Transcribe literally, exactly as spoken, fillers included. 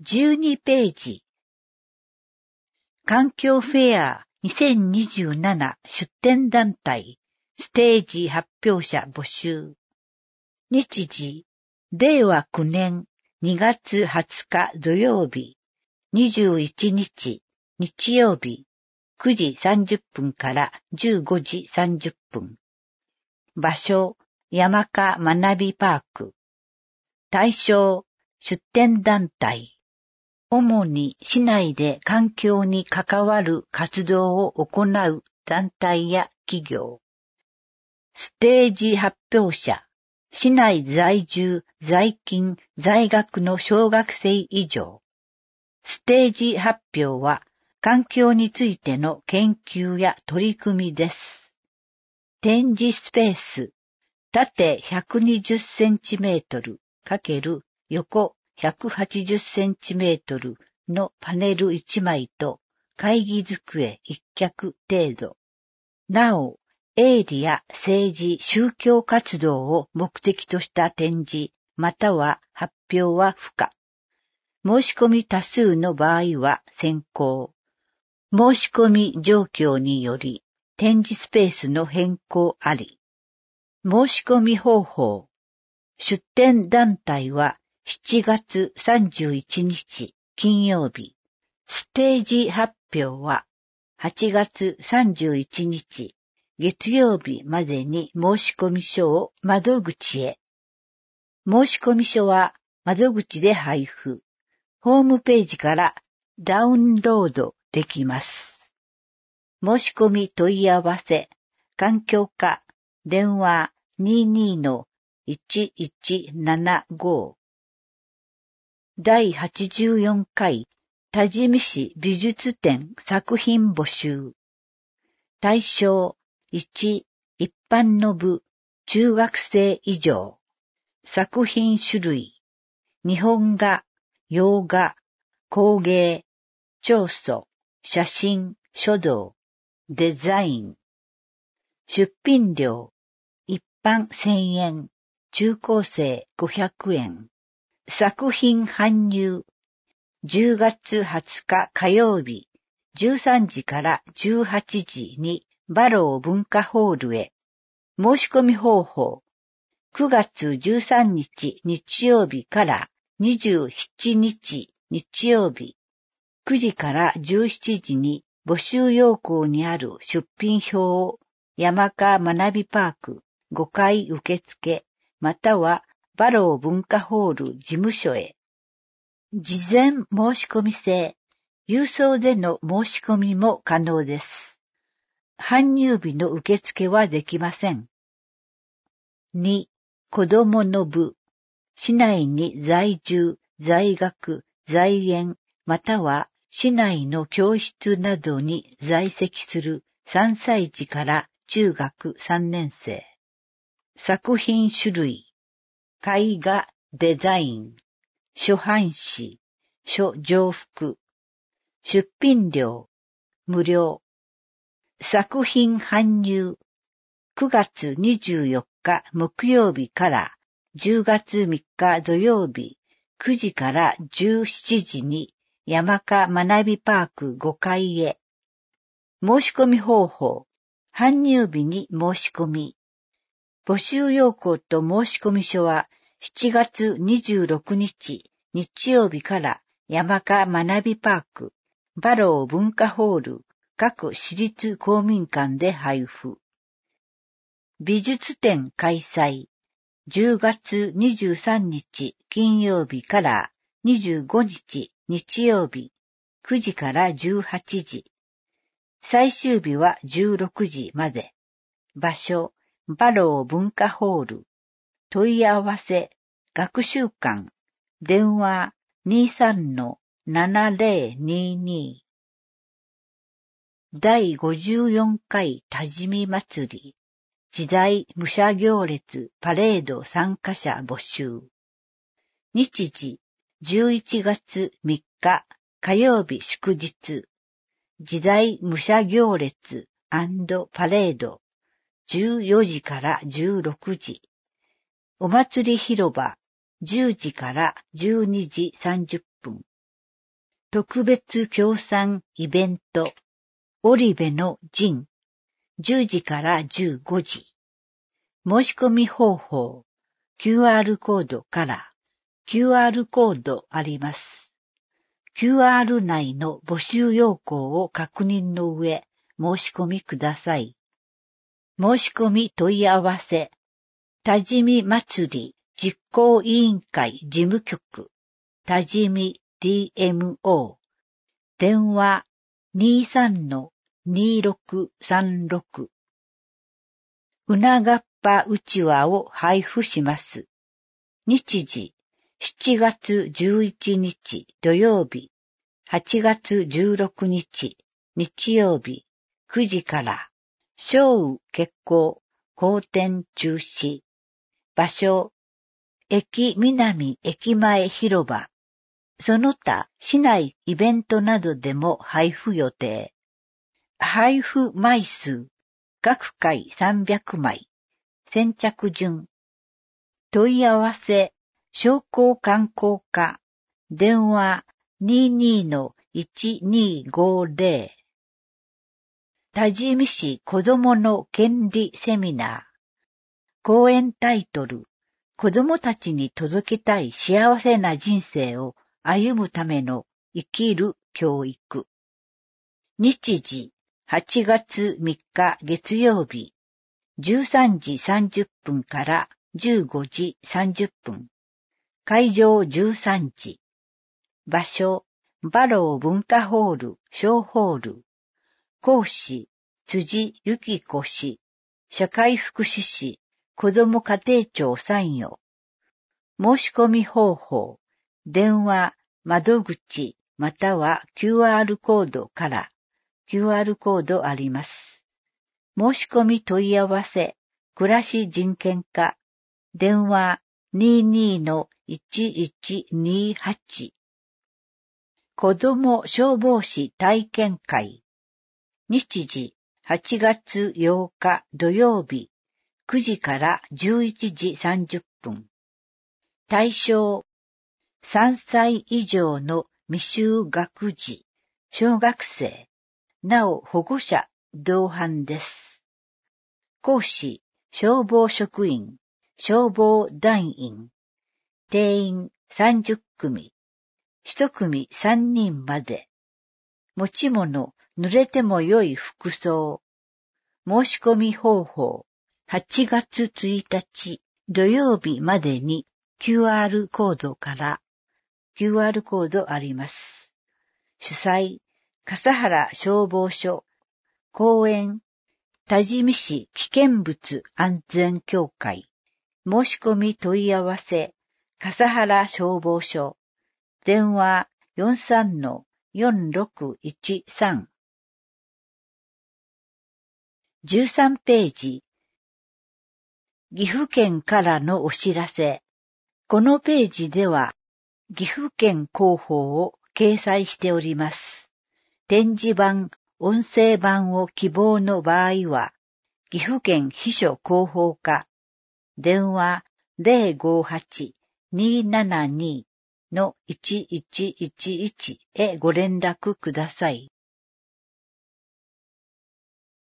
じゅうにページ。環境フェアにせんにじゅうなな出展団体ステージ発表者募集。日時、れいわきゅうねんにがつはつか土曜日、にじゅういちにち日曜日、くじさんじゅっぷんからじゅうごじさんじゅっぷん。場所、山科学びパーク。対象、出展団体。主に市内で環境に関わる活動を行う団体や企業。ステージ発表者、市内在住、在勤、在学の小学生以上。ステージ発表は環境についての研究や取り組みです。展示スペース、縦ひゃくにじゅっセンチメートル×横ひゃくはちじゅっセンチメートルのパネルいちまいと会議机いっ脚程度。なお、営利や政治、宗教活動を目的とした展示または発表は不可。申し込み多数の場合は先行。申し込み状況により展示スペースの変更あり。申し込み方法。出展団体はしちがつさんじゅういちにち金曜日。ステージ発表ははちがつさんじゅういちにち月曜日までに申し込み書を窓口へ。申し込み書は窓口で配布。ホームページからダウンロードできます。申し込み問い合わせ、環境課、電話 にじゅうにのいちいちななご。だいはちじゅうよんかい多治見市美術展作品募集。対象いち、一般の部、中学生以上。作品種類、日本画、洋画、工芸、彫塑、写真、書道、デザイン。出品料、一般せんえん、中高生ごひゃくえん。作品搬入、じゅうがつはつか火曜日、じゅうさんじからじゅうはちじにバロー文化ホールへ。申し込み方法、くがつじゅうさんにち日曜日からにじゅうしちにち日曜日、くじからじゅうしちじに募集要項にある出品表を山科学びパークごかい受付またはバロー文化ホール事務所へ。事前申し込み制、郵送での申し込みも可能です。搬入日の受付はできません。に、子供の部、市内に在住、在学、在園、または市内の教室などに在籍するさんさい児から中学さんねんせい。作品種類、絵画、デザイン、書版紙、書上服。出品料、無料。作品搬入、くがつにじゅうよっか木曜日からじゅうがつみっか土曜日くじからじゅうしちじに山科学びパークごかいへ。申し込み方法、搬入日に申し込み。募集要項と申し込み書はしちがつにじゅうろくにち日曜日から山科学びパーク、バロー文化ホール、各私立公民館で配布。美術展開催。じゅうがつにじゅうさんにち金曜日からにじゅうごにち日曜日くじからじゅうはちじ。最終日はじゅうろくじまで。場所、バロー文化ホール。問い合わせ、学習館。電話 にじゅうさんのななぜろにに。だいごじゅうよんかい多治見祭り。時代武者行列パレード参加者募集。日時じゅういちがつみっか火曜日祝日。時代武者行列&パレードじゅうよじからじゅうろくじ。お祭り広場じゅうじからじゅうにじさんじゅっぷん。 特別協賛イベント、織部の陣、じゅうじからじゅうごじ。申し込み方法、キューアール コードから、キューアール コードあります。キューアール 内の募集要項を確認の上、申し込みください。申し込み問い合わせ、多治見祭り実行委員会事務局、多治見 ディーエムオー、電話 にーさんのにーろくさんろく。うながっぱうちわを配布します。日時、しちがつじゅういちにち土曜日、はちがつじゅうろくにち日曜日、くじから、小雨決行、好天中止。場所、駅南駅前広場。その他、市内イベントなどでも配布予定。配布枚数、各回さんびゃくまい。先着順。問い合わせ、商工観光課。電話 にーにーのいちにーごーぜろ。多治見市子どもの権利セミナー。講演タイトル、子どもたちに届けたい幸せな人生を歩むための生きる教育。日時、はちがつみっか月曜日、じゅうさんじさんじゅっぷんからじゅうごじさんじゅっぷん。会場じゅうさんじ。場所、バロー文化ホール、小ホール。講師、辻幸子氏、社会福祉士、子ども家庭庁参与。申し込み方法、電話、窓口、または キューアール コードから、キューアール コードあります。申し込み問い合わせ、暮らし人権課、電話 にーにーのいちいちにーはち。子ども消防士体験会。日時、はちがつようか土曜日、くじからじゅういちじさんじゅっぷん。対象、さんさい以上の未就学児、小学生、なお保護者同伴です。講師、消防職員、消防団員、定員さんじゅっくみ、ひとくみさんにんまで。持ち物、濡れても良い服装。申し込み方法、はちがつついたち土曜日までに キューアール コードから、キューアール コードあります。主催、笠原消防署、講演、多治見市危険物安全協会、申し込み問い合わせ、笠原消防署、電話 よんさんのよんろくいちさん。じゅうさんページ。岐阜県からのお知らせ。このページでは、岐阜県広報を掲載しております。展示版、音声版を希望の場合は、岐阜県秘書広報課、電話 ゼロごはち にーななに のいちいちいちいちへご連絡ください。